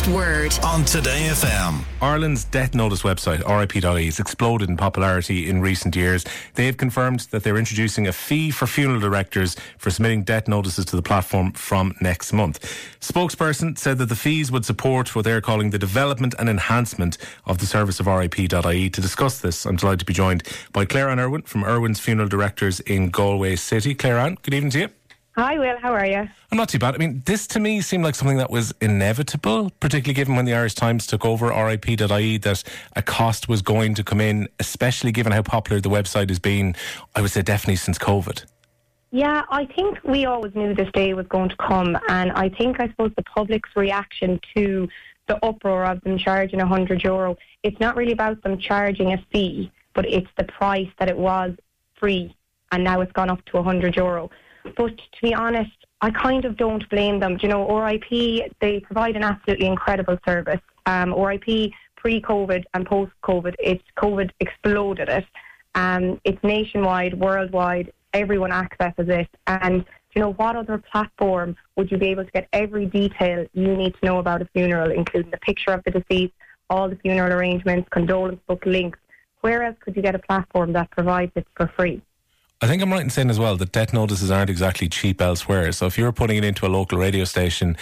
last word on Today FM. Ireland's death notice website, RIP.ie, has exploded in popularity in recent years. They have confirmed that they're introducing a fee for funeral directors for submitting death notices to the platform from next month. Spokesperson said that the fees would support what they're calling the development and enhancement of the service of RIP.ie. To discuss this, I'm delighted to be joined by Claire Ann Irwin from Irwin's Funeral Directors in Galway City. Claire Ann, good evening to you. Hi, Will. How are you? I'm not too bad. I mean, this to me seemed like something that was inevitable, particularly given when the Irish Times took over RIP.ie, that a cost was going to come in, especially given how popular the website has been, I would say definitely since COVID. Yeah, I think we always knew this day was going to come, and I suppose the public's reaction to the uproar of them charging €100, it's not really about them charging a fee, but it's the price that it was free, and now it's gone up to €100. But to be honest, I kind of don't blame them. You know, RIP, they provide an absolutely incredible service. RIP pre-COVID and post-COVID, COVID exploded it. It's nationwide, worldwide, everyone accesses it. And you know, what other platform would you be able to get every detail you need to know about a funeral, including the picture of the deceased, all the funeral arrangements, condolence book links? Where else could you get a platform that provides it for free? I think I'm right in saying as well that death notices aren't exactly cheap elsewhere. So if you're putting it into a local radio station,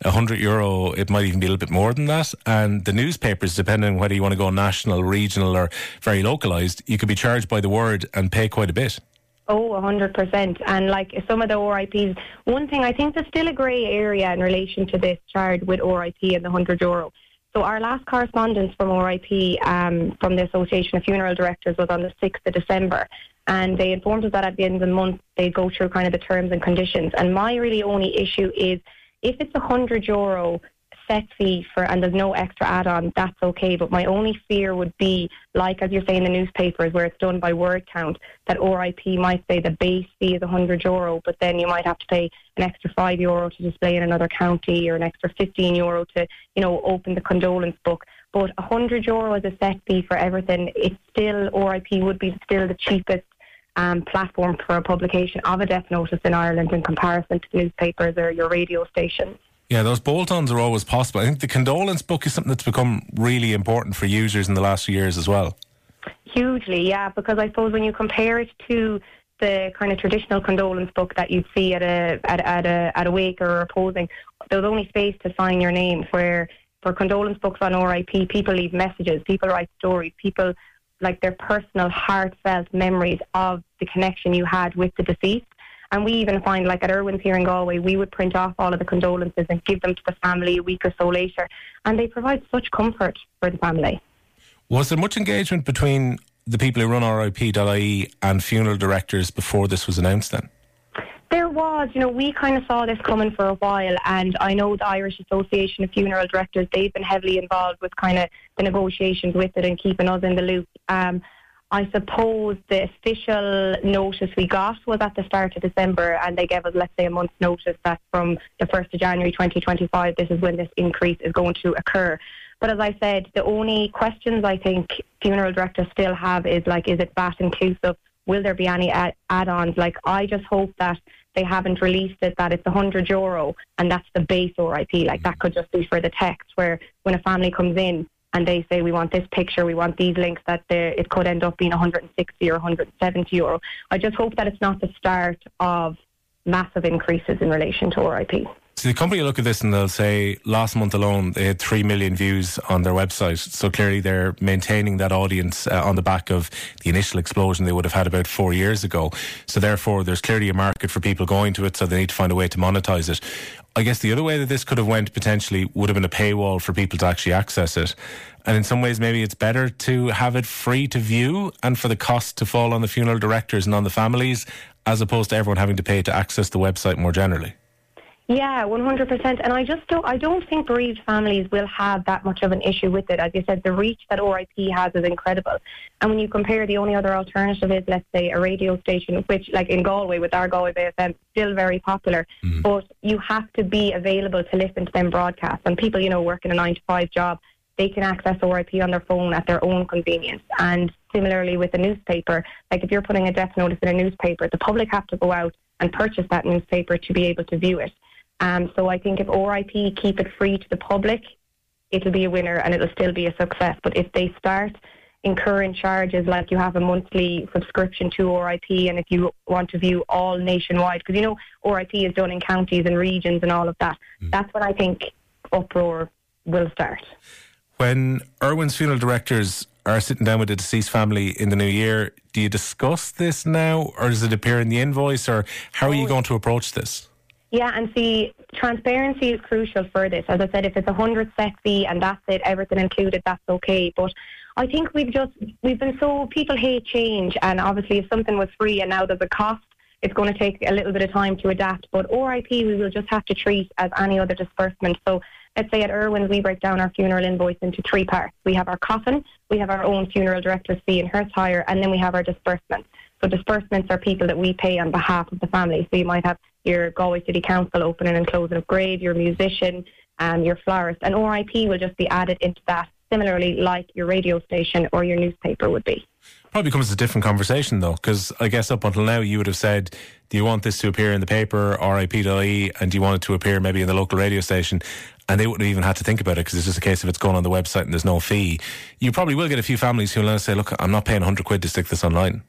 €100, it might even be a little bit more than that. And the newspapers, depending on whether you want to go national, regional or very localised, you could be charged by the word and pay quite a bit. Oh, 100%. And like some of the RIPs, one thing, I think there's still a grey area in relation to this charge with RIP and the €100. So our last correspondence from RIP, from the Association of Funeral Directors, was on the 6th of December. And they informed us that at the end of the month, they go through kind of the terms and conditions. And my really only issue is, if it's €100 set fee and there's no extra add-on, that's okay. But my only fear would be, like as you're saying, the newspapers, where it's done by word count, that RIP might say the base fee is €100, but then you might have to pay an extra €5 to display in another county, or an extra €15 to, you know, open the condolence book. But €100 as a set fee for everything, it's still, RIP would be still the cheapest platform for a publication of a death notice in Ireland in comparison to newspapers or your radio stations. Yeah, those bolt-ons are always possible. I think the condolence book is something that's become really important for users in the last few years as well. Hugely, yeah, because I suppose when you compare it to the kind of traditional condolence book that you'd see at a wake or a posing, there's only space to sign your name, where for condolence books on RIP, people leave messages, people write stories, people like their personal, heartfelt memories of the connection you had with the deceased. And we even find, like at Irwin's here in Galway, we would print off all of the condolences and give them to the family a week or so later. And they provide such comfort for the family. Was there much engagement between the people who run RIP.ie and funeral directors before this was announced then? There was, you know, we kind of saw this coming for a while, and I know the Irish Association of Funeral Directors, they've been heavily involved with kind of the negotiations with it and keeping us in the loop. I suppose the official notice we got was at the start of December, and they gave us, let's say, a month's notice that from the 1st of January 2025, this is when this increase is going to occur. But as I said, the only questions I think funeral directors still have is, like, is it VAT inclusive? Will there be any add-ons? Like, I just hope that they haven't released it, that it's €100 and that's the base RIP. Like, that could just be for the text, where when a family comes in and they say, we want this picture, we want these links, that it could end up being €160 or €170. I just hope that it's not the start of massive increases in relation to RIP. So the company will look at this and they'll say, last month alone, they had 3 million views on their website. So clearly they're maintaining that audience on the back of the initial explosion they would have had about 4 years ago. So therefore, there's clearly a market for people going to it, so they need to find a way to monetize it. I guess the other way that this could have went potentially would have been a paywall for people to actually access it. And in some ways, maybe it's better to have it free to view and for the cost to fall on the funeral directors and on the families, as opposed to everyone having to pay to access the website more generally. Yeah, 100%. And I don't think bereaved families will have that much of an issue with it. As you said, the reach that RIP has is incredible. And when you compare, the only other alternative is, let's say, a radio station, which, like in Galway, with our Galway Bay FM, still very popular. But you have to be available to listen to them broadcast. And people, you know, working a 9-to-5 job, they can access RIP on their phone at their own convenience. And similarly with a newspaper, like if you're putting a death notice in a newspaper, the public have to go out and purchase that newspaper to be able to view it. So I think if RIP keep it free to the public, it'll be a winner and it'll still be a success. But if they start incurring charges like you have a monthly subscription to RIP, and if you want to view all nationwide, because RIP is done in counties and regions and all of that, that's when I think uproar will start. When Irwin's funeral directors are sitting down with the deceased family in the new year, do you discuss this now, or does it appear in the invoice, or how are you going to approach this? Yeah, and see, transparency is crucial for this. As I said, if it's 100 set fee and that's it, everything included, that's okay. But I think we've been so, people hate change, and obviously if something was free and now there's a cost, it's going to take a little bit of time to adapt. But RIP, we will just have to treat as any other disbursement. So let's say at Irwin's, we break down our funeral invoice into 3 parts. We have our coffin, we have our own funeral director's fee and hearse hire, and then we have our disbursements. So disbursements are people that we pay on behalf of the family. So you might have your Galway City Council opening and closing of grave, your musician, your florist, and RIP will just be added into that, similarly like your radio station or your newspaper would be. Probably becomes a different conversation though, because I guess up until now you would have said, do you want this to appear in the paper, RIP.ie, and do you want it to appear maybe in the local radio station? And they wouldn't have even had to think about it because it's just a case of it's going on the website and there's no fee. You probably will get a few families who will now say, look, I'm not paying £100 to stick this online.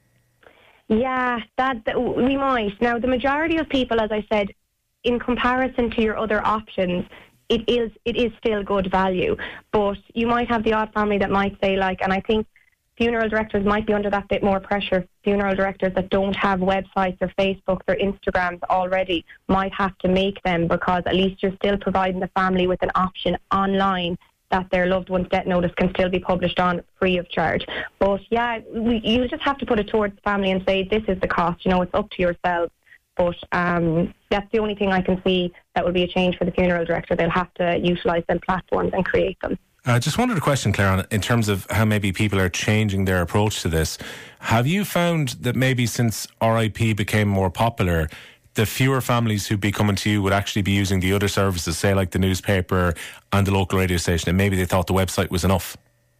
Yeah, that we might. Now, the majority of people, as I said, in comparison to your other options, it is still good value. But you might have the odd family that might say, and I think funeral directors might be under that bit more pressure. Funeral directors that don't have websites or Facebooks or Instagrams already might have to make them, because at least you're still providing the family with an option online that their loved one's death notice can still be published on free of charge. But yeah, you just have to put it towards the family and say, this is the cost, it's up to yourselves. But that's the only thing I can see that will be a change for the funeral director. They'll have to utilise them platforms and create them. I just wanted a question, Claire, in terms of how maybe people are changing their approach to this. Have you found that maybe since RIP became more popular, the fewer families who'd be coming to you would actually be using the other services, say like the newspaper and the local radio station, and maybe they thought the website was enough?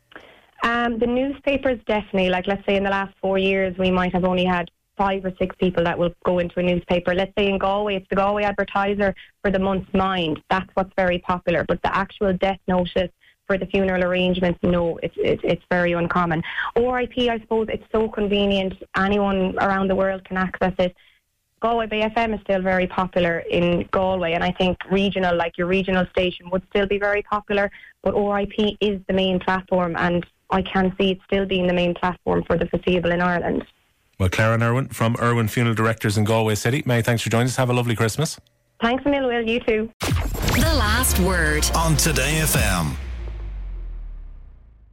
The newspapers definitely, let's say in the last 4 years, we might have only had 5 or 6 people that will go into a newspaper. Let's say in Galway, it's the Galway Advertiser for the month's Mind. That's what's very popular. But the actual death notice for the funeral arrangements, no, it's very uncommon. RIP, I suppose, it's so convenient. Anyone around the world can access it. Galway Bay FM is still very popular in Galway, and I think regional, like your regional station, would still be very popular. But RIP is the main platform, and I can see it still being the main platform for the foreseeable in Ireland. Well, Claire and Irwin from Irwin Funeral Directors in Galway City, May, thanks for joining us. Have a lovely Christmas. Thanks a million, Will. You too. The Last Word on Today FM.